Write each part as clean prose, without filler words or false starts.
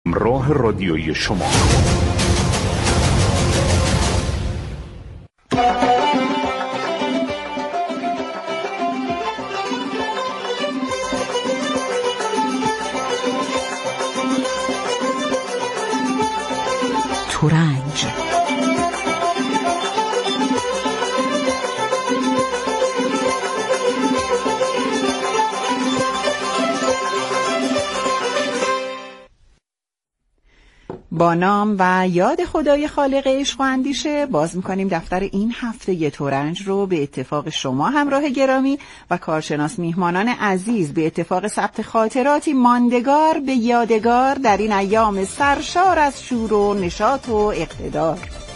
راه رادیویی شما. ترنج با نام و یاد خدای خالق عشق و اندیشه باز میکنیم دفتر این هفته ترنج رو به اتفاق شما همراه گرامی و کارشناس میهمانان عزیز به اتفاق ثبت خاطراتی ماندگار به یادگار در این ایام سرشار از شور و نشاط و اقتدار.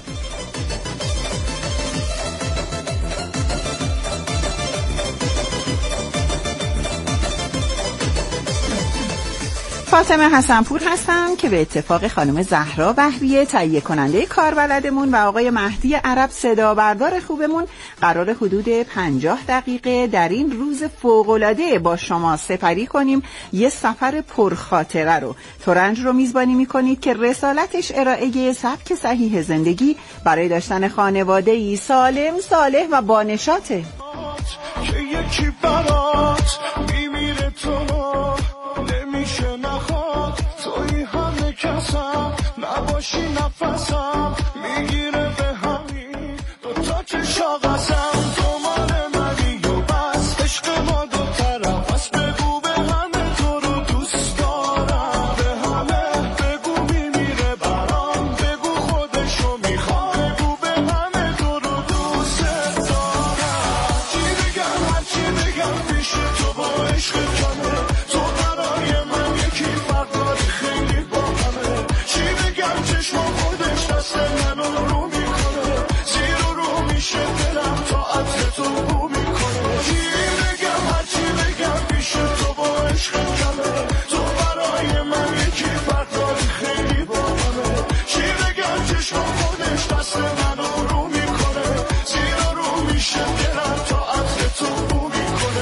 فاطمه حسنپور هستم که به اتفاق خانم زهرا بهریه تهیه کننده کاربلدمون و آقای مهدی عرب صدا بردار خوبمون قرار حدود 50 دقیقه در این روز فوق‌العاده با شما سپری کنیم یه سفر پرخاطره رو. ترنج رو میزبانی میکنید که رسالتش ارائه سبک صحیح زندگی برای داشتن خانواده‌ای سالم، صالح و بانشاطه. که یکی برات میمیره تو نمیشه نخواد توی همه کسم نباشی نفسم میگیره به همین دوتا که شاقسم دومانه منی و بس عشق ما دو طرف بس بگو به همه تو رو دوست دارم به همه بگو میمیره برام بگو خودشو میخوام بگو به همه تو رو دوست دارم چی بگم هر چی بگم پیش تو با عشق کمه تو برای من یکی فرداری خیلی با همه چی بگم چشم خودش دست منو رو میکنه زیر و رو میشه دلم تا عطر تو بو میکنه چی بگم هر چی بگم پیش تو با عشق کمه تو برای من یکی فرداری خیلی با همه چی بگم چشم خودش دست منو رو میکنه زیر و رو میشه دلم تا عطر تو بو میکنه.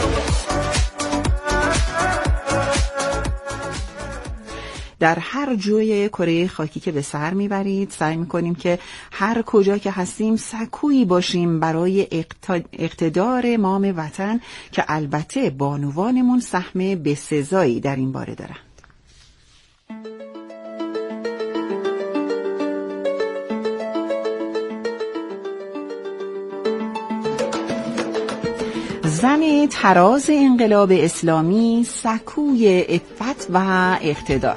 در هر جای کره خاکی که به سر میبرید سعی میکنیم که هر کجا که هستیم سکویی باشیم برای اقتدار مام وطن که البته بانوانمون سهم بسزایی در این باره دارن. زن تراز انقلاب اسلامی، سکوی عفت و اقتدار.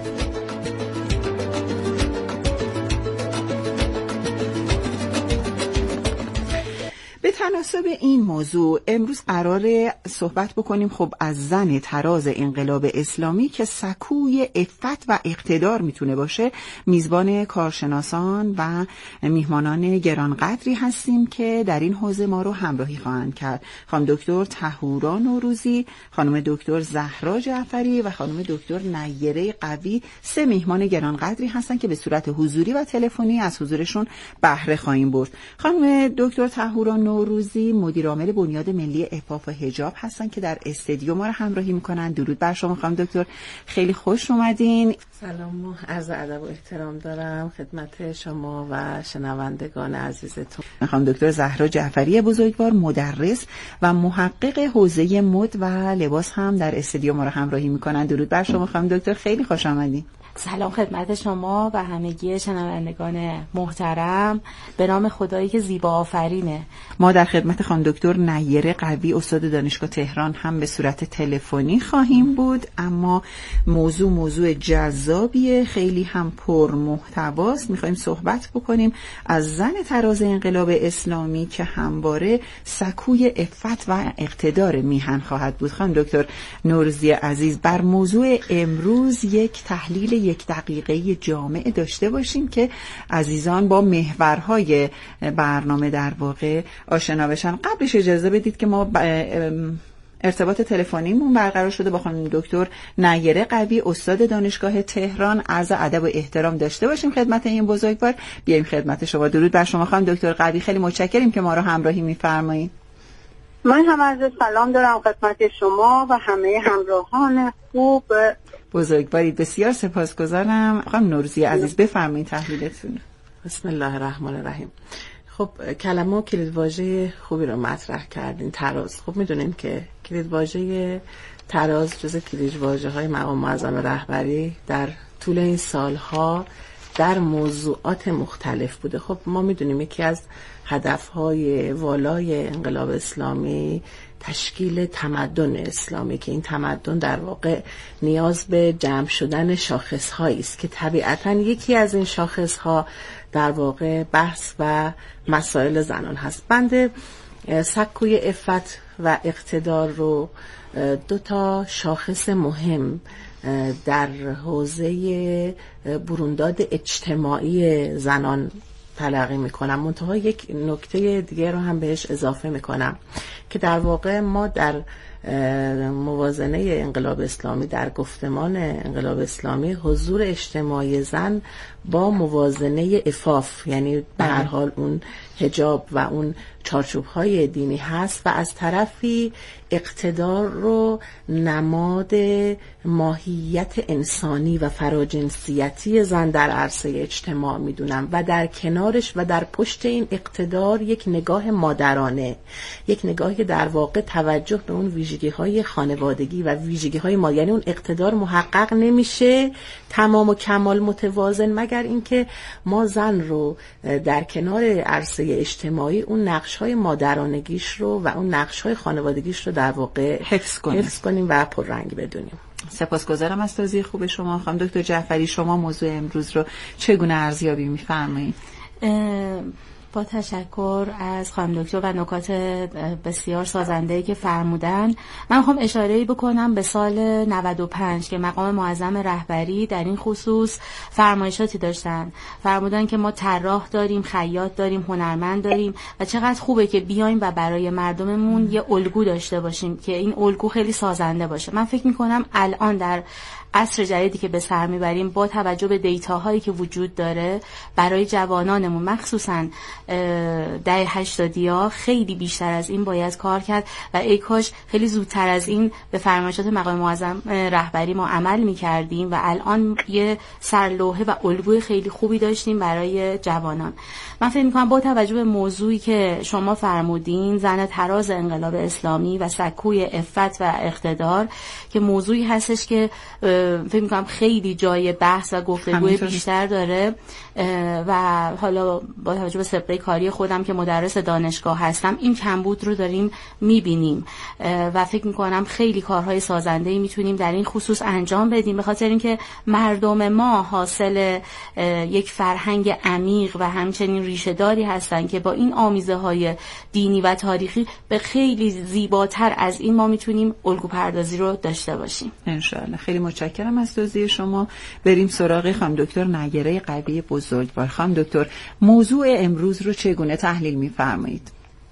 به تناسب این موضوع امروز قراره صحبت بکنیم خب از زن تراز انقلاب اسلامی که سکوی عفت و اقتدار میتونه باشه. میزبان کارشناسان و میهمانان گرانقدری هستیم که در این حوزه ما رو همراهی خواهند کرد. خانم دکتر طهورا نوروزی، خانم دکتر زهرا جعفری و خانم دکتر نیره قوی، سه میهمان گرانقدری هستن که به صورت حضوری و تلفنی از حضورشون بهره خواهیم برد. خانم دکتر طهورا نوروزی مدیر عامل بنیاد ملی عفاف و حجاب هستن که در استودیو ما رو همراهی میکنن. درود بر شما خانم دکتر، خیلی خوش اومدین. سلام و عرض ادب و احترام دارم خدمت شما و شنوندگان عزیزتون. خانم دکتر زهرا جعفری بزرگوار، مدرس و محقق حوزه مد و لباس هم در استودیو ما رو همراهی میکنن. درود بر شما خانم دکتر، خیلی خوش آمدین. سلام خدمت شما و همگی شنوندگان محترم. به نام خدایی که زیبا آفرینه. ما در خدمت خانم دکتر نیره قوی استاد دانشگاه تهران هم به صورت تلفنی خواهیم بود، اما موضوع جذابیه، خیلی هم پر محتواست. میخوایم صحبت بکنیم از زن تراز انقلاب اسلامی که همواره سکوی عفت و اقتدار میهن خواهد بود. خانم دکتر نوروزی عزیز، بر موضوع امروز یک تحلیل یک دقیقه جامع داشته باشیم که عزیزان با محورهای برنامه در واقع آشنا بشن. قبلش اجازه بدید که ما ارتباط تلفنیمون برقرار شده با خانم دکتر نیره قوی استاد دانشگاه تهران. عرض ادب و احترام داشته باشیم خدمت این بزرگوار. بیایم خدمت شما. درود بر شما خانم دکتر قوی، خیلی متشکریم که ما رو همراهی می‌فرمایید. من هم از سلام دارم خدمت شما و همه همراهان خوب. بزرگوارید، بسیار سپاسگزارم. خانم نوروزی عزیز بفرمایید تحلیلتون. بسم الله الرحمن الرحیم. خب کلمه و کلیدواژه خوبی رو مطرح کردین. تراز، خب میدونیم که کلیدواژه تراز جز کلیدواژه‌های مقام معظم رهبری در طول این سالها در موضوعات مختلف بوده. خب ما میدونیم یکی از هدفهای والای انقلاب اسلامی تشکیل تمدن اسلامی که این تمدن در واقع نیاز به جمع شدن شاخص‌هایی است که طبیعتاً یکی از این شاخص‌ها در واقع بحث و مسائل زنان هست. بنده سکوی عفت و اقتدار رو دو تا شاخص مهم در حوزه برونداد اجتماعی زنان تلقی میکنم. منتها یک نکته دیگه رو هم بهش اضافه میکنم که در واقع ما در موازنه انقلاب اسلامی، در گفتمان انقلاب اسلامی، حضور اجتماعی زن با موازنه عفاف، یعنی به هر حال اون حجاب و اون چارچوب‌های دینی هست، و از طرفی اقتدار رو نماد ماهیت انسانی و فراجنسیتی زن در عرصه اجتماع میدونم و در کنارش و در پشت این اقتدار یک نگاه مادرانه، یک نگاهی که در واقع توجه به اون ویژگی‌های خانوادگی و ویژگی‌های ما، یعنی اون اقتدار محقق نمیشه تمام و کمال متوازن مگر اینکه ما زن رو در کنار عرصه اجتماعی اون نقش‌های مادرانگیش رو و اون نقش‌های خانوادگیش رو در واقع حفظ کنیم و پررنگ بدونیم. سپاسگزارم از توضیح خوب شما. خانم دکتر جعفری، شما موضوع امروز رو چگونه ارزیابی می‌فرمایید؟ با تشکر از خانم دکتر و نکات بسیار سازنده‌ای که فرمودن، من می‌خوام اشاره‌ای بکنم به سال 95 که مقام معظم رهبری در این خصوص فرمایشاتی داشتن. فرمودن که ما طراح داریم، خیاط داریم، هنرمند داریم و چقدر خوبه که بیایم و برای مردممون یه الگو داشته باشیم که این الگو خیلی سازنده باشه. من فکر می‌کنم الان در عصر جدیدی که به سر میبریم با توجه به دیتاهایی که وجود داره برای جوانانمون، مخصوصا دهه 80 خیلی بیشتر از این باید کار کرد و ای کاش خیلی زودتر از این به فرمایشات مقام معظم رهبری ما عمل میکردیم و الان یه سرلوحه و الگوی خیلی خوبی داشتیم برای جوانان. من فکر میکنم با توجه به موضوعی که شما فرمودین، زن تراز انقلاب اسلامی و سکوی عفت و اقتدار، که موضوعی هستش که فکر میکنم خیلی جای بحث و گفتگوی بیشتر داره و حالا با توجه به سابقه کاری خودم که مدرس دانشگاه هستم این کمبود رو داریم میبینیم و فکر میکنم خیلی کارهای سازنده‌ای میتونیم در این خصوص انجام بدیم، به خاطر اینکه مردم ما حاصل یک فرهنگ عمیق و همچنین ریشه‌داری هستن که با این آمیزه‌های دینی و تاریخی به خیلی زیباتر از این ما میتونیم الگو پردازی رو داشته باشیم. انشاءالله. خیلی متشکرم از توضیح شما. بریم سراغ خانم دکتر نیره قوی بزرگوار. خانم دکتر، موضوع امروز رو چگونه تحلیل می‌فرمایید؟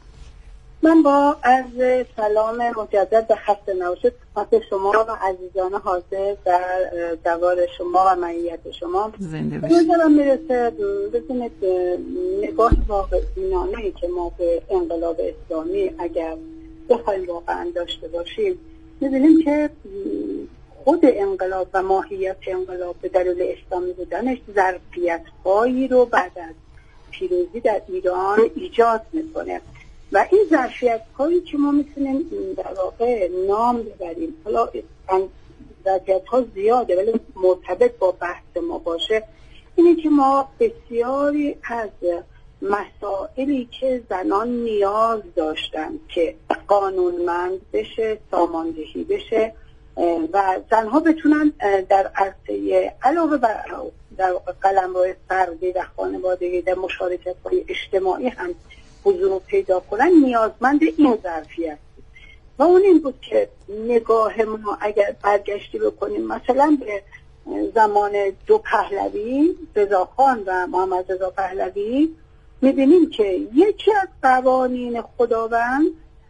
من با عرض سلام مجدد به خسته نباشید خدمت شما و عزیزان حاضر در دوار شما و معیت شما. زنده باشید. نظرم میرسه ببینید نگاه واقع بینانه‌ای که ما به انقلاب اسلامی اگر بخوایم واقعا داشته باشیم، می‌بینیم که خود انقلاب و ماهیت انقلاب به دلیل اسلامی بودنش ظرفیت‌هایی رو بعد از پیروزی در ایران ایجاد میکنه و این ظرفیت‌هایی که ما میتونیم در واقع نام ببریم، حالا ظرفیت‌ها زیاده ولی مرتبط با بحث ما باشه، اینه که ما بسیاری از مسائلی که زنان نیاز داشتن که قانونمند بشه، ساماندهی بشه و زنها بتونن در عرصه علاوه بر در قلمرو فردی و خانوادگی در مشارکت‌های اجتماعی هم حضور پیدا کنن، نیازمند این ظرفیت بود و اون این بود که نگاه ما اگر برگشتی بکنیم مثلا به زمان دو پهلوی، رضاخان و محمد رضا پهلوی، می‌بینیم که یکی از قوانین خداوند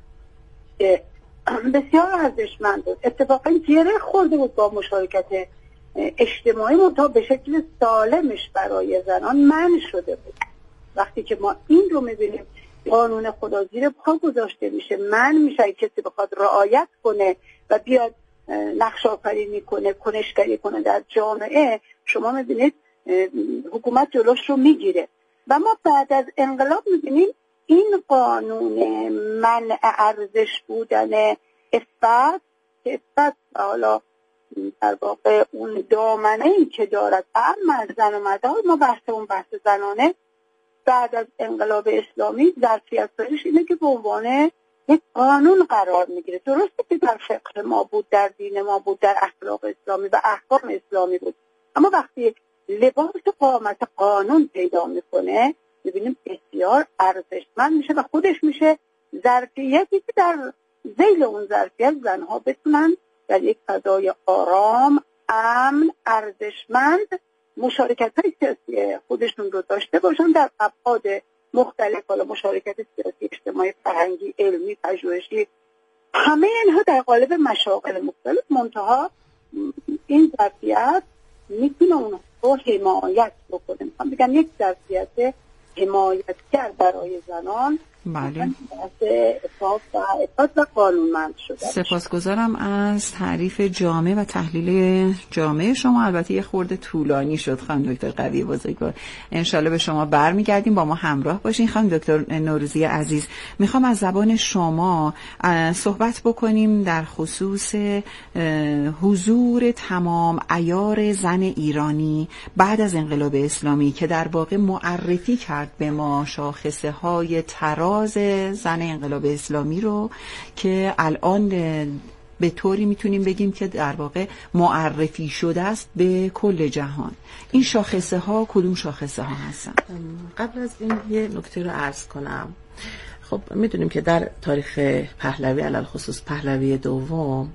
بسیار ارزشمند بود، اتفاقا گره خورده بود با مشارکت اجتماعی منتها به شکل سالمش برای زنان منع شده بود. وقتی که ما این رو می‌بینیم قانون خدا زیر پا گذاشته میشه، من میشه کسی بخواد رعایت کنه و بیاد نقش آفرینی کنه، کنشگری کنه در جامعه، شما میبینید حکومت جلوش رو میگیره. و ما بعد از انقلاب میبینیم این قانون منع ارزش بودن افت که افت حالا در واقع اون دامنه‌ای که دارد اما زن و مرد، ما بحث زنانه بعد از انقلاب اسلامی ظرفیت دارش اینه که به عنوان یک قانون قرار میگیره. درسته که در فقه ما بود، در دین ما بود، در اخلاق اسلامی و احکام اسلامی بود، اما وقتی لباس قامت قانون پیدا میکنه میبینیم بسیار ارزشمند میشه و خودش میشه ظرفیتی که در ذیل اون ظرفیت زنها بتونن در یک فضای آرام، امن، ارزشمند مشارکت های سیاسی خودشون رو داشته باشن در ابعاد مختلف، حالا مشارکت سیاسی، اجتماعی، فرهنگی، علمی، پژوهشی، همه اینها در قالب مشاغل مختلف. منتها این ظرفیت میتونه اون رو حمایت بکنه. میخوام بگم یک ظرفیت حمایتگر برای زنان. بله. افاظ و قانونمند شده. سپاسگزارم از تعریف جامع و تحلیل جامع شما. البته یه خورده طولانی شد خانم دکتر قوی بزرگوار. انشالله به شما برمیگردیم، با ما همراه باشین. خانم دکتر نوروزی عزیز، میخوام از زبان شما صحبت بکنیم در خصوص حضور تمام عیار زن ایرانی بعد از انقلاب اسلامی که در واقع معرفی کرد به ما شاخصه های تراز زن انقلاب اسلامی رو که الان به طوری میتونیم بگیم که در واقع معرفی شده است به کل جهان. این شاخصه ها کدوم شاخصه ها هستن؟ قبل از این یه نکته رو عرض کنم. خب میدونیم که در تاریخ پهلوی، علل خصوص پهلوی دوم،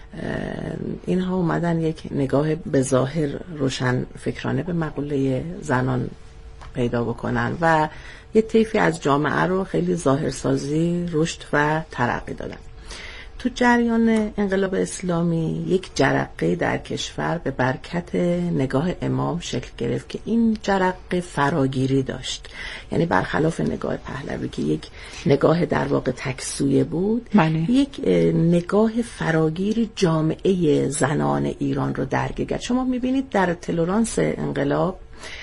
اینها اومدن یک نگاه به ظاهر روشن فکرانه به مقوله زنان پیدا بکنن و یه طیفی از جامعه رو خیلی ظاهرسازی، رشد و ترقی دادن. تو جریان انقلاب اسلامی یک جرقه در کشور به برکت نگاه امام شکل گرفت که این جرقه فراگیری داشت. یعنی برخلاف نگاه پهلوی که یک نگاه در واقع تکسویه بود، یک نگاه فراگیری جامعه زنان ایران رو درگیر. شما میبینید در تلورانس انقلاب،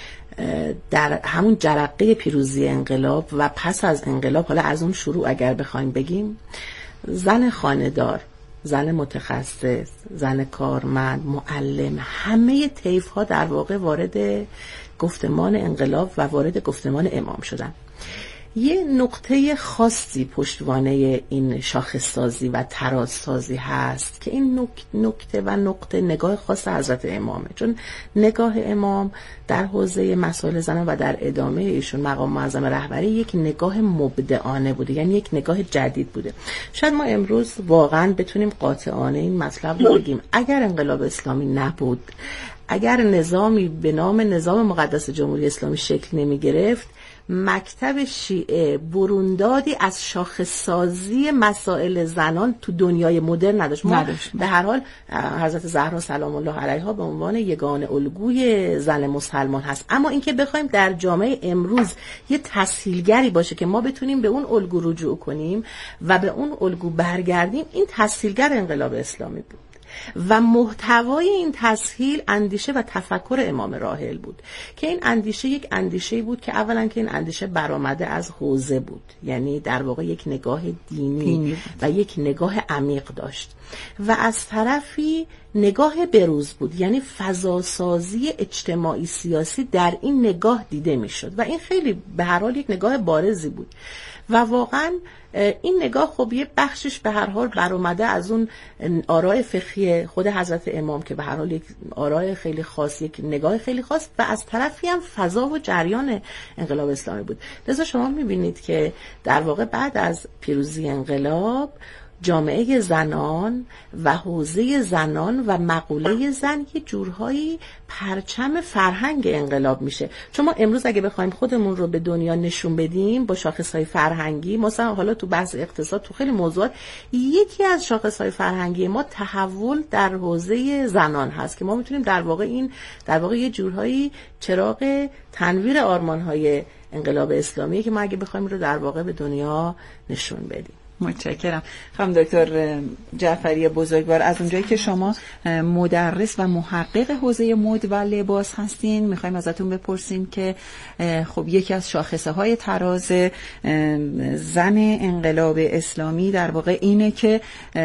در همون جرقه پیروزی انقلاب و پس از انقلاب، حالا از اون شروع اگر بخوایم بگیم، زن خانه‌دار، زن متخصص، زن کارمند، معلم، همه طیف‌ها در واقع وارد گفتمان انقلاب و وارد گفتمان امام شدن. یه نقطه خاصی پشتوانه این شاخص‌سازی و ترازسازی هست که این نکته و نقطه نگاه خاص حضرت امامه، چون نگاه امام در حوزه مسائل زنان و در ادامه ایشون مقام معظم رهبری یک نگاه مبدعانه بوده، یعنی یک نگاه جدید بوده. شاید ما امروز واقعا بتونیم قاطعانه این مطلب رو بگیم اگر انقلاب اسلامی نبود، اگر نظامی به نام نظام مقدس جمهوری اسلامی شکل نمی گرفت، مکتب شیعه بروندادی از شاخص‌سازی مسائل زنان تو دنیای مدرن نداشت. به هر حال حضرت زهرا سلام الله علیها به عنوان یگانه الگوی زن مسلمان هست، اما اینکه بخوایم در جامعه امروز یه تسهیلگری باشه که ما بتونیم به اون الگو رجوع کنیم و به اون الگو برگردیم، این تسهیلگر انقلاب اسلامی بود و محتوای این تسهیل اندیشه و تفکر امام راحل بود که این اندیشه یک اندیشه بود که اولا که این اندیشه برآمده از حوزه بود، یعنی در واقع یک نگاه دینی و یک نگاه عمیق داشت و از طرفی نگاه بروز بود، یعنی فضاسازی اجتماعی سیاسی در این نگاه دیده میشد و این خیلی به هر حال یک نگاه بارزی بود و واقعا این نگاه خب یه بخشش به هر حال برآمده از اون آراء فقهی خود حضرت امام که به هر حال یک آراء خیلی خاص، یک نگاه خیلی خاص و از طرفی هم فضا و جریان انقلاب اسلامی بود. لذا شما میبینید که در واقع بعد از پیروزی انقلاب جامعه زنان و حوزه زنان و مقوله زن یه جورهایی پرچم فرهنگ انقلاب میشه. چون ما امروز اگه بخوایم خودمون رو به دنیا نشون بدیم با شاخصهای فرهنگی، مثلا حالا تو بحث اقتصاد، تو خیلی موضوعات، یکی از شاخصهای فرهنگی ما تحول در حوزه زنان هست که ما میتونیم در واقع این در واقع یه جورهایی چراغ تنویر آرمانهای انقلاب اسلامی که ما اگه بخوایم رو در واقع به دنیا نشون بدیم. متشکرم. خانم دکتر جعفری بزرگوار، از اونجایی که شما مدرس و محقق حوزه مد و لباس هستین، میخوایم ازتون بپرسیم که خب یکی از شاخصه های تراز زن انقلاب اسلامی در واقع اینه که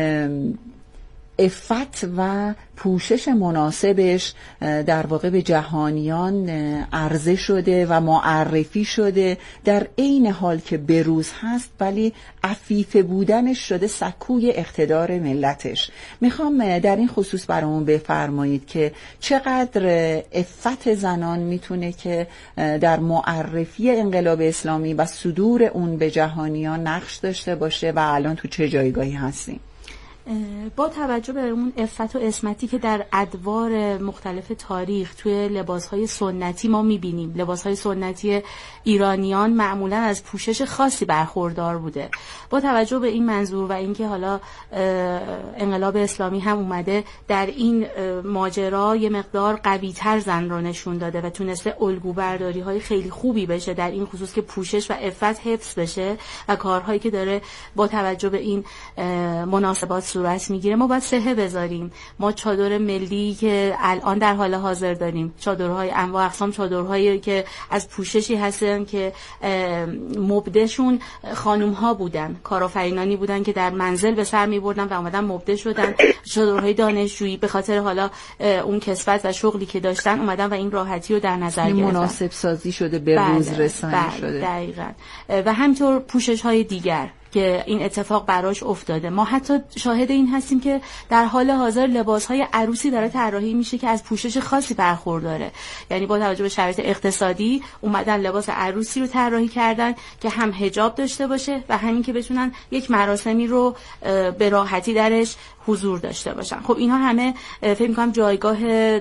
عفت و پوشش مناسبش در واقع به جهانیان عرضه شده و معرفی شده، در عین حال که بروز هست ولی عفیف بودنش شده سکوی اقتدار ملتش. میخوام در این خصوص برامون بفرمایید که چقدر عفت زنان میتونه که در معرفی انقلاب اسلامی و صدور اون به جهانیان نقش داشته باشه و الان تو چه جایگاهی هستیم؟ با توجه به اون عفت و عصمتی که در ادوار مختلف تاریخ توی لباسهای سنتی ما میبینیم، لباسهای سنتی ایرانیان معمولا از پوشش خاصی برخوردار بوده. با توجه به این منظور و اینکه حالا انقلاب اسلامی هم اومده در این ماجرا یه مقدار قوی‌تر زن رو نشون داده و تونسته الگوبرداری های خیلی خوبی بشه در این خصوص که پوشش و عفت حفظ بشه و کارهایی که داره با توجه به این مناسبات صورت میگیره ما باید صحه بذاریم. ما چادر ملی که الان در حال حاضر داریم، چادرهای انواع اقسام، چادرهایی که از پوششی هستن که مبدهشون خانوم ها بودن، کارآفرینانی بودن که در منزل به سر میبردن و اومدن مبده شدن. چادرهای دانشجویی به خاطر حالا اون کسبت و شغلی که داشتن اومدن و این راحتی رو در نظر گرفتن، مناسب سازی شده، به روز رسانی شده. دقیقاً. و همینطور پوشش های دیگر که این اتفاق براش افتاده. ما حتی شاهد این هستیم که در حال حاضر لباس‌های عروسی داره طراحی میشه که از پوشش خاصی برخورداره. یعنی با توجه به شرایط اقتصادی اومدن لباس عروسی رو طراحی کردن که هم حجاب داشته باشه و همین که بتونن یک مراسمی رو به راحتی درش حضور داشته باشن. خب اینها همه فکر می‌کنم جایگاه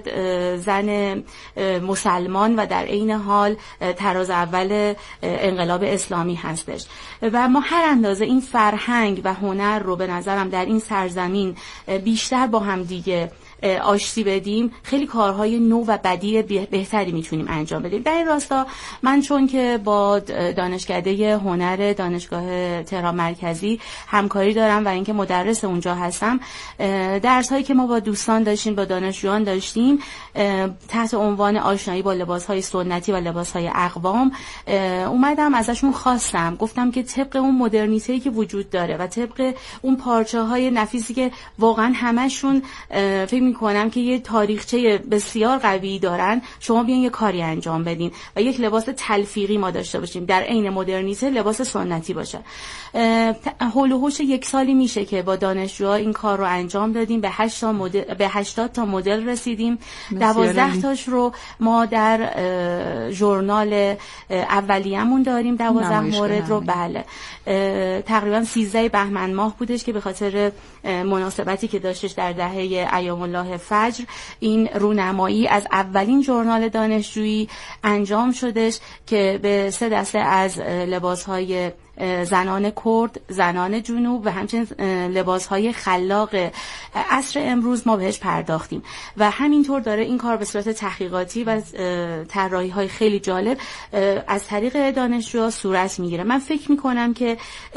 زن مسلمان و در عین حال تراز اول انقلاب اسلامی هستش. و ما هر اندازه این فرهنگ و هنر رو به نظرم در این سرزمین بیشتر با هم دیگه آشتی بدیم، خیلی کارهای نو و بدیع بهتری میتونیم انجام بدیم. در این راستا من چون که با دانشکده هنر دانشگاه تهران مرکزی همکاری دارم و اینکه مدرس اونجا هستم، درس هایی که ما با دوستان داشتیم، با دانشجویان داشتیم تحت عنوان آشنایی با لباسهای سنتی و لباسهای اقوام، اومدم ازشون خواستم، گفتم که طبق اون مدرنیته‌ای که وجود داره و طبق اون پارچه‌های نفیسی که واقعا همشون فکر میکنم که یه تاریخچه بسیار قوی دارن، شما بیان یه کاری انجام بدین و یک لباس تلفیقی ما داشته باشیم در عین مدرنیته، لباس سنتی باشه. هول و هوش یک سالی میشه که با دانشجوها این کار رو انجام دادیم، به 80 تا مدل رسیدیم. 12 تاش رو ما در ژورنال اولیه‌مون داریم، 12 مورد رو. بله تقریبا 13 بهمن ماه بودش که به خاطر مناسبتی که داشتش در دهه ایام الله فجر این رونمایی از اولین ژورنال دانشجویی انجام شدش که به 3 دسته از لباس‌های زنان کرد، زنان جنوب و همچنین لباس‌های خلاق عصر امروز ما بهش پرداختیم و همینطور داره این کار به صورت تحقیقاتی و طراحی‌های خیلی جالب از طریق دانشجوها صورت میگیره. من فکر میکنم که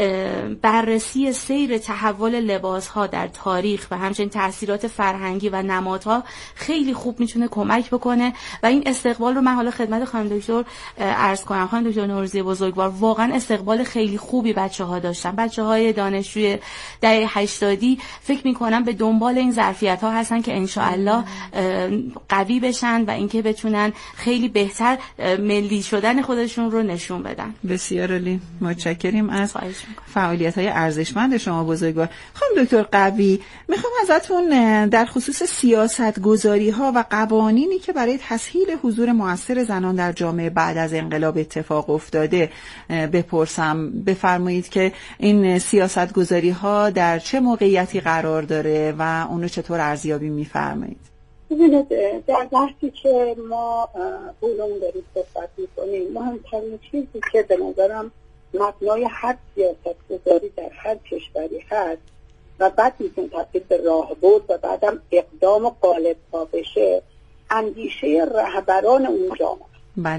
بررسی سیر تحول لباس‌ها در تاریخ و همچنین تأثیرات فرهنگی و نمادها خیلی خوب میتونه کمک بکنه و این استقبال رو من حالا خدمت خانم دکتر عرض کنم. خانم دکتر نوروزی بزرگوار واقعا استقبال خیلی خوبی بچه‌ها داشتن. بچه‌های دانشجوی دهه 80 فکر می‌کنم به دنبال این ظرفیت‌ها هستن که انشاءالله قوی بشن و اینکه بتونن خیلی بهتر ملی شدن خودشون رو نشون بدن. بسیار عالی. متشکریم از فعالیت‌های ارزشمند شما بزرگوار. خانم دکتر قوی، می‌خوام ازتون در خصوص سیاست‌گذاری‌ها و قوانینی که برای تسهیل حضور مؤثر زنان در جامعه بعد از انقلاب اتفاق افتاده بپرسم. بفرمایید که این سیاست‌گذاری‌ها در چه موقعیتی قرار داره و اونو چطور ارزیابی می‌فرمایید؟ ببینید، در وقتی که ما علوم داریم صحبت می‌کنیم، مهمترین چیزی که به نظرم مبنای هر سیاست‌گذاری در هر کشوری هست و بعد میتونه تبدیل به راهبرد و بعدم اقدام غالب بشه، اندیشه رهبران اون جامعه. بله.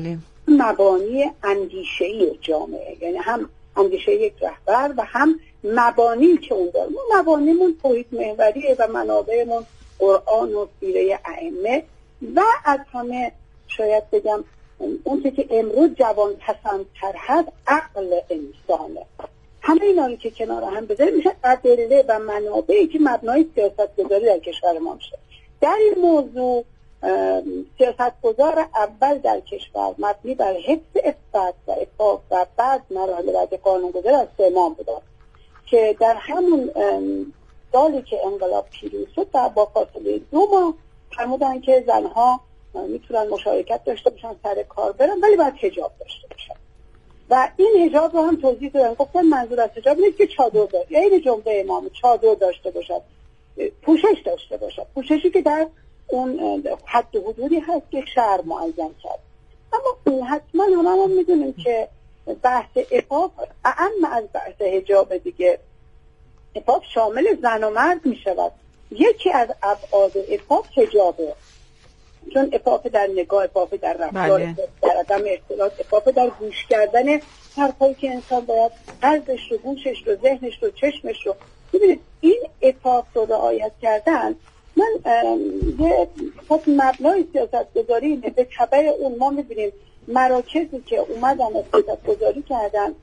مبانی اندیشه‌ای جامعه، یعنی هم اندیشه یک رهبر و هم مبانی که اون داره. ما مبانیمون توحید محوریه و منابعمون قرآن و سیره ائمه و از همه شاید بگم اون که امروز جوان پسندتر هست عقل انسانه. همه اینا رو که کنار هم بذاریم میشه ادله و منابعی که مبنای سیاست‌گذاری در کشور ما میشه. در این موضوع سیاست‌گذار اول در کشور مبنی بر حفظ عفت و عفاف و بعد مراحل بعد قانون‌گذاری از امام بودن که در همون سالی که انقلاب پیروز شد با فاصله 2 ماه فرمودن که زنها میتونن مشارکت داشته باشن، سر کار برن، ولی باید حجاب داشته باشن. و این حجاب رو هم توضیح دادن، گفتن منظور از حجاب نیست که چادر داشت، یعنی جمله امام چادر داشته باشد، پوشش داشته باشد، پوششی که در اون حد و حدودی هست که شرع معین کرد. اما حتما هممون میدونیم که بحث عفاف اعم از بحث حجاب دیگه. عفاف شامل زن و مرد میشود. یکی از ابعاد عفاف حجابه، چون عفاف در نگاه، عفاف در رفتار، در عدم اختلاط، عفاف در گوش کردن حرفایی که انسان باید قلبش رو، گوشش رو، ذهنش رو، چشمش رو. ببینید این عفاف رو رعایت کردن، من یه مبنای سیاست‌گذاری به تبع اون ما می‌بینیم مراکزی که اومدن سیاست‌گذاری کردن.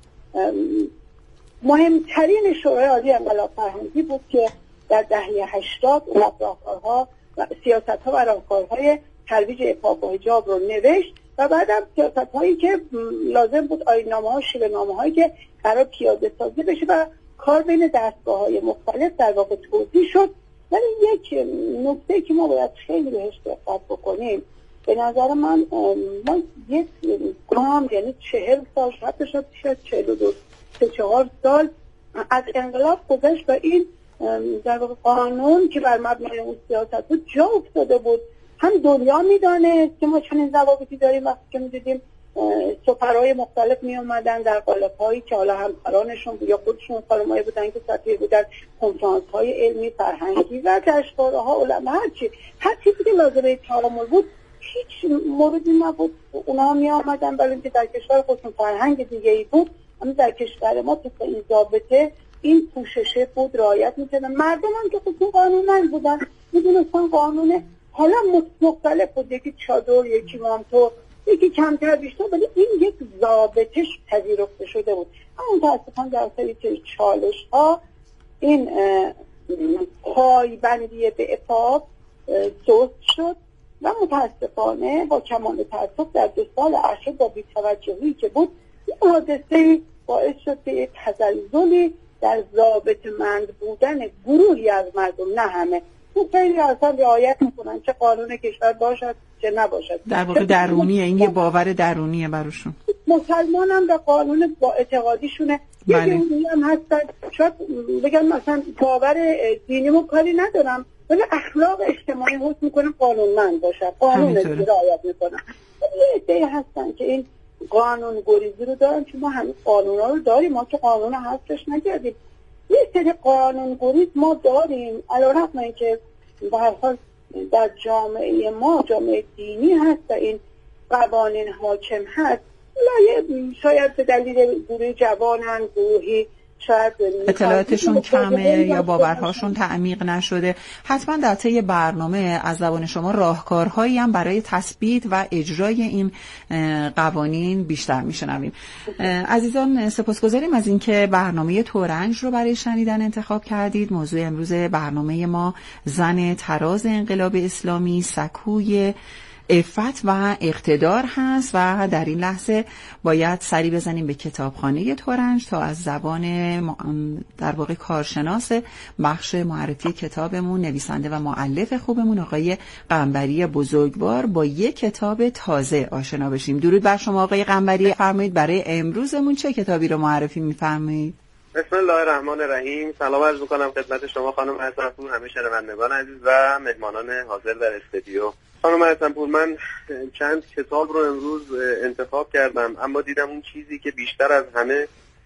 مهمترین شورای عالی انقلاب فرهنگی بود که در دهه 80 راهکارها و سیاست‌ها و راهکارهای ترویج عفاف و حجاب رو نوشت و بعدم سیاست‌هایی که لازم بود آیین‌نامه‌ها، شیوه‌نامه‌هایی که قرار پیاده سازی بشه و کار بین دستگاه‌های مختلف در واقع توضیح شد. ولی یک نکته که ما باید خیلی بهش دقت بکنیم، به نظر من ما یک گام، یعنی 40 سال شاید 42-44 سال از انقلاب گذشت و این در واقع قانون که بر مبنای اون سیاست بود جا افتاده بود. هم دنیا میدانست که ما چنین ضوابطی داریم. وقتی که میدیدیم سفرهای مختلف می اومدن در قالب‌هایی که حالا همکارانشون یا خودشون خانمایی بودن که سفیر بودن، کنفرانس‌های علمی، فرهنگی و جشنواره‌ها، علما، هر چیزی که لازمه تعامل بود، هیچ موردی نبود. اونها می آمدن برای اینکه در کشور خودشون فرهنگ دیگه‌ای بود، اما در کشور ما طبق این ضابطه این پوششه بود رعایت می‌کردن. مردم هم که خودشون قانونمند بودن، می‌دونستن قانون حالا مختلف بود، یکی چادر، یکی مانتو، یکی کمتر بیشتر، ولی این یک ضابطه پذیرفته شده بود. اما متاسفانه در سری چالش ها این پایبندی به عفاف سست شد و متاسفانه با کمال تأسف در 2 سال اخیر با بی‌توجهی که بود، این حادثه باعث شد که یک تزلزلی در ضابطه‌مند بودن گروهی از مردم، نه همه، خیلی اصلا رعایت میکنن، چه قانون کشور باشد چه نباشد. در واقع درونیه، این یه باور درونیه براشون. مسلمان هم به قانون با اعتقادیشونه. یه دینی هم هستن، شاید بگم مثلا باور دینیمو کاری ندارم، ولی اخلاق اجتماعی حس میکنم قانونمند باشه، قانون رعایت میکنن. یه عده‌ای هستن که این قانون گریزی رو دارن، چون ما همین قانونا رو داریم، ما که قانون حذفش نکردیم. یه سری قانون گریز ما داریم، علیرغم اینکه به هر حال در جامعه ما جامعه دینی هست و این قوانین حاکم هست، شاید به دلیل گروه جوانن، گروهی شاید اطلاعاتشون کمه یا باورهاشون تعمیق نشده. حتما در طی برنامه از زبان شما راهکارهایی هم برای تثبیت و اجرای این قوانین بیشتر میشنویم. عزیزان سپاسگزاریم از اینکه برنامه تورنج رو برای شنیدن انتخاب کردید. موضوع امروز برنامه ما زن تراز انقلاب اسلامی، سکوی عفت و اقتدار هست و در این لحظه باید سری بزنیم به کتابخانه تورنج تا از زبان در واقع کارشناس بخش معرفی کتابمون، نویسنده و مؤلف خوبمون آقای قنبری بزرگوار با یک کتاب تازه آشنا بشیم. درود بر شما آقای قنبری، فرمایید برای امروزمون چه کتابی رو معرفی می‌فرمایید؟ بسم الله الرحمن الرحیم. سلام عرض می‌کنم خدمت شما خانم حسن‌پور، همه شنوندگان عزیز و مهمانان حاضر در استودیو. خانم حسن‌پور، من چند کتاب رو امروز انتخاب کردم، اما دیدم اون چیزی که بیشتر از همه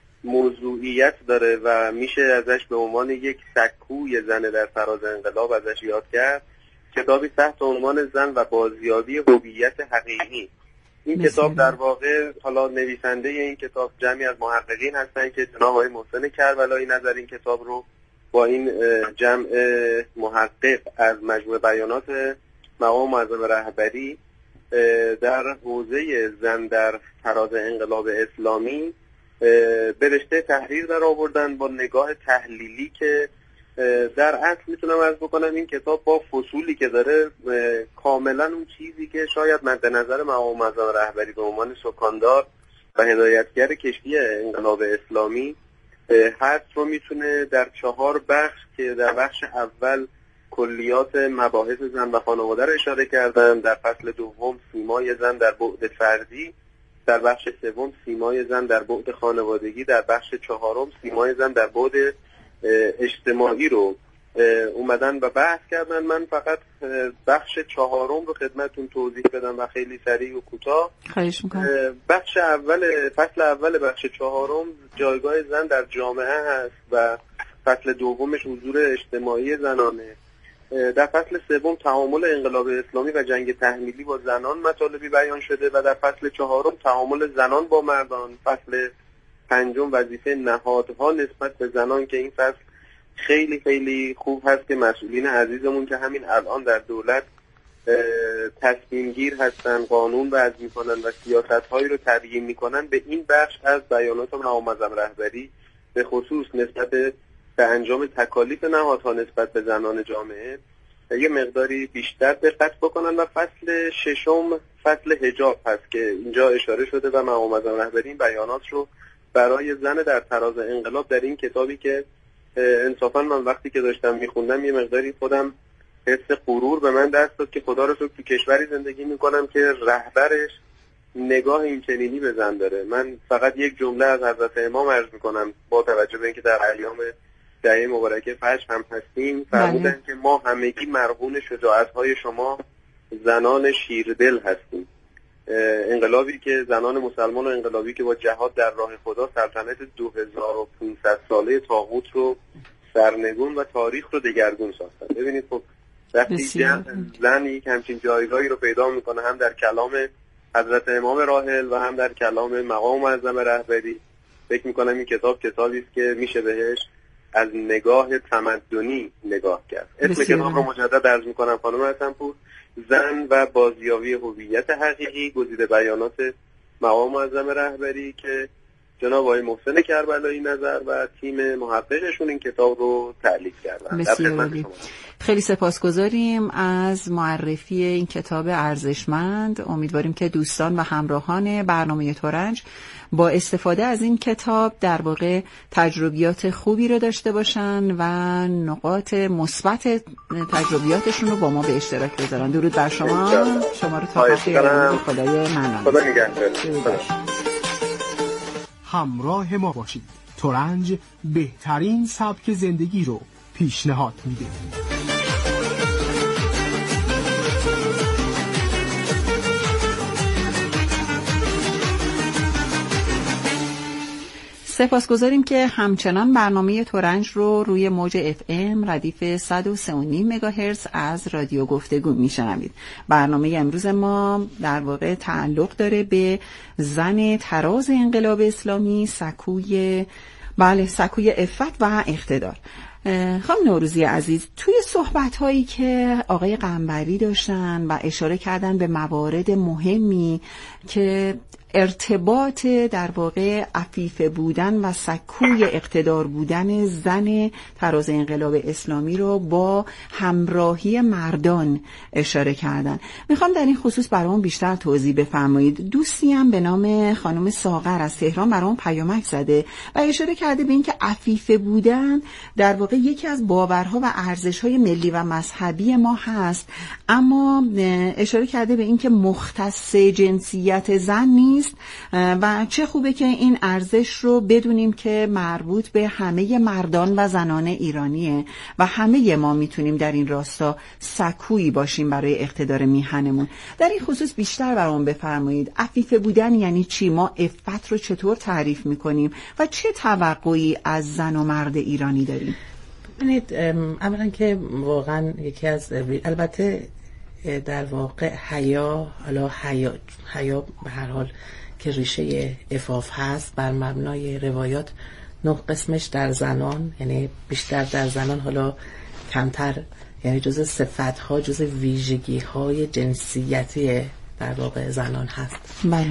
موضوعیت داره و میشه ازش به عنوان یک سکوی زن در فراز انقلاب ازش یاد کرد، کتابی تحت عنوان زن و بازیابی هویت حقیقی این کتاب در واقع حالا نویسنده این کتاب جمعی از محققین هستن که جناب آقای محسن کربلایی نظر این کتاب رو با این جمع محقق از مجموعه بیانات مقام معظم رهبری در حوزه زن در تراز انقلاب اسلامی به رشته تحریر در آوردن با نگاه تحلیلی که در اصل میتونم عرض بکنم این کتاب با فصولی که داره کاملا اون چیزی که شاید مد نظر مقام معظم رهبری به عنوان سکاندار و هدایتگر کشتی انقلاب اسلامی هست رو میتونه در 4 بخش که در بخش اول کلیات مباحث زن و خانواده رو اشاره کردن، در فصل دوم سیمای زن در بعد فردی، در بخش سوم سیمای زن در بعد خانوادگی، در بخش 4 سیمای زن در بعد اجتماعی رو اومدن و بحث کردن. من فقط بخش 4 رو خدمتتون توضیح بدم و خیلی سریع و کوتاه. خواهش می‌کنم. بخش اول فصل اول بخش 4 جایگاه زن در جامعه هست و فصل دومش حضور اجتماعی زنانه. در فصل سوم تعامل انقلاب اسلامی و جنگ تحمیلی با زنان مطالبی بیان شده و در فصل 4 تعامل زنان با مردان. فصل 5 وظیفه نهادها نسبت به زنان که این فصل خیلی خیلی خوب هست که مسئولین عزیزمون که همین الان در دولت تصمیم گیر هستن، قانون وضع میکنن و سیاست‌هایی رو تبیین میکنن، به این بخش از بیانات مقام معظم رهبری به خصوص نسبت به انجام تکالیف نهادها نسبت به زنان جامعه یه مقداری بیشتر دقت بکنن. و فصل 6 فصل حجاب هست که اینجا اشاره شده و مقام معظم رهبری این بیانات رو برای زن در تراز انقلاب در این کتابی که انصافا من وقتی که داشتم میخوندم یه مقداری خودم حس غرور به من دست داد که خدا رو شکر تو کشوری زندگی میکنم که رهبرش نگاه اینچنینی به زن داره. من فقط یک جمله از حضرت امام عرض میکنم با توجه به اینکه در ایام دهه مبارکه فجر هم هستیم، فرمودن که ما همگی مرهون شجاعت‌های شما زنان شیردل هستیم. انقلابی که زنان مسلمان و انقلابی که با جهاد در راه خدا سلطنت 2500 ساله طاغوت رو سرنگون و تاریخ رو دگرگون ساختن. ببینید خب وقتی زن یک همچین جایگاهی رو پیدا میکنه هم در کلام حضرت امام راحل و هم در کلام مقام معظم رهبری، فکر میکنم این کتاب کتابی است که میشه بهش از نگاه تمدنی نگاه کرد. اسم کتاب رو مجدد عرض میکنم خانم حسن‌پور، زن و بازیابی هویت حقیقی، گزیده بیانات مقام معظم رهبری که جناب آقای محسن کربلایی نظر و تیم محققشون این کتاب رو تألیف کردن. خیلی سپاسگزاریم از معرفی این کتاب ارزشمند. امیدواریم که دوستان و همراهان برنامه ترنج با استفاده از این کتاب در واقع تجربیات خوبی رو داشته باشن و نقاط مثبت تجربیاتشون رو با ما به اشتراک بذارن. درود بر شما. شما رو تا خیر خدای منان. خدا نگهدار. همراه ما باشید. ترنج بهترین سبک زندگی رو پیشنهاد میده. سپاسگزاریم که همچنان برنامه ترنج رو روی موج FM ردیف 103.5 مگاهرتز از رادیو گفتگو میشنوید. برنامه امروز ما در واقع تعلق داره به زن تراز انقلاب اسلامی، سکوی عفت و اقتدار. خانم نوروزی عزیز، توی صحبت‌هایی که آقای قنبری داشتن و اشاره کردن به موارد مهمی که ارتباط در واقع عفیف بودن و سکوی اقتدار بودن زن تراز انقلاب اسلامی رو با همراهی مردان اشاره کردن. میخوام در این خصوص برام بیشتر توضیح بفرمایید. دوستی هم به نام خانم ساغر از تهران برام پیامک زده و اشاره کرده به این که عفیف بودن در واقع یکی از باورها و ارزش‌های ملی و مذهبی ما هست، اما اشاره کرده به این که مختص جنسیت زن نیست و چه خوبه که این ارزش رو بدونیم که مربوط به همه مردان و زنان ایرانیه و همه ما میتونیم در این راستا سکویی باشیم برای اقتدار میهنمون. در این خصوص بیشتر برام بفرمایید. عفیف بودن یعنی چی؟ ما عفت رو چطور تعریف میکنیم و چه توقعی از زن و مرد ایرانی داریم؟ ببینید، اولا که واقعا یکی از البته در واقع حیا به هر حال که ریشه عفاف هست، بر مبنای روایات 9 قسمش در زنان، یعنی بیشتر در زنان، حالا کمتر، یعنی جزء صفت‌ها، جزء ویژگی‌های جنسیتی در واقع زنان هست. بله.